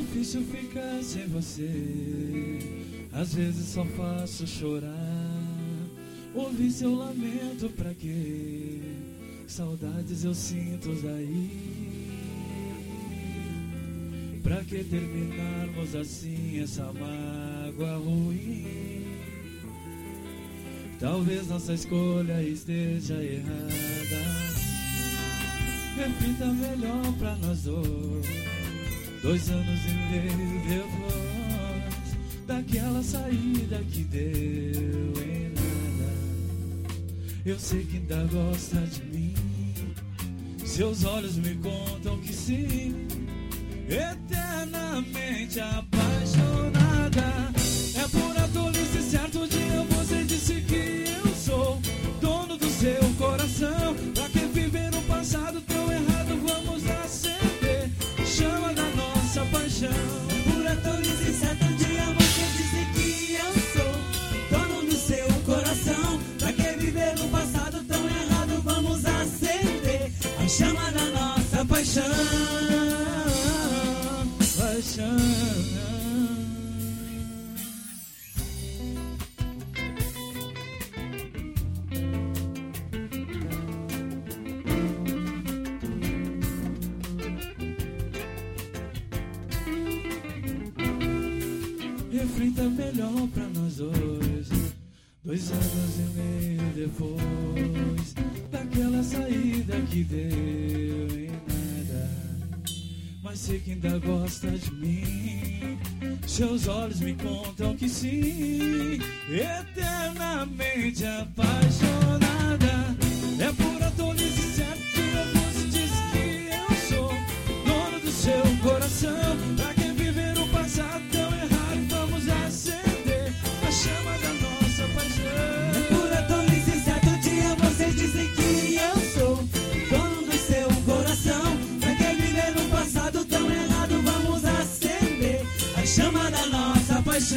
difícil ficar sem você, às vezes só faço chorar. Ouvir seu lamento pra quê? Saudades eu sinto daí. Pra que terminarmos assim essa mágoa ruim? Talvez nossa escolha esteja errada. Reflita melhor pra nós dois. 2 anos e meio depois daquela saída que deu em nada. Eu sei que ainda gosta de mim. Seus olhos me contam que sim. Eternamente apaixonada. É pura tolice, certo dia você disse que eu sou dono do seu coração. Pra que viver no passado tão errado? Vamos acender chama da nossa paixão. É pura tolice, certo dia você disse que eu sou dono do seu coração. Pra que viver no passado tão errado? Vamos acender a chama da nossa paixão. Reflita melhor pra nós dois. 2 anos e meio depois daquela saída que deu em nada. Mas sei que ainda gosta de mim. Seus olhos me contam que sim. Eternamente apaixonada. É pura tolice, certo dia você diz que eu sou dono do seu coração. Pra que viver o passado tão errado? Vamos acender a chama da nossa paixão. É pura tolice, certo dia você disse que eu sou dono do seu coração. Pra que viver no passado tão errado? Vamos acender a chama da nossa paixão.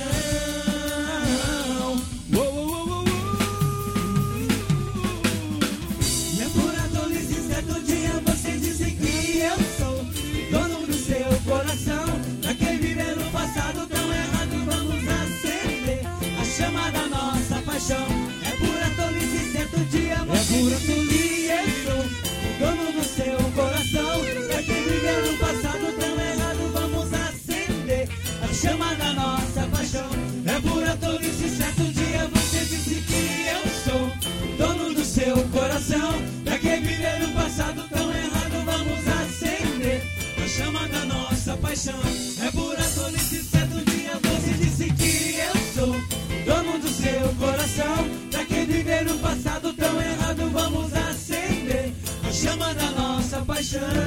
É pura tolice, certo dia você disse que eu sou dono do seu coração. Pra que viver no passado tão errado? Vamos acender a chama da nossa paixão. É pura tolice, certo dia você disse que eu sou dono do seu coração. Pra que viver no passado tão errado? Vamos acender a chama da nossa paixão. É pura tolice, certo dia você disse que eu sou dono do seu coração. Pra que viver no passado tão errado? Vamos acender a chama da nossa paixão. É pura tolice, certo dia você disse que eu sou dono do seu coração. Pra que viver no passado tão errado? Vamos acender a chama da nossa paixão.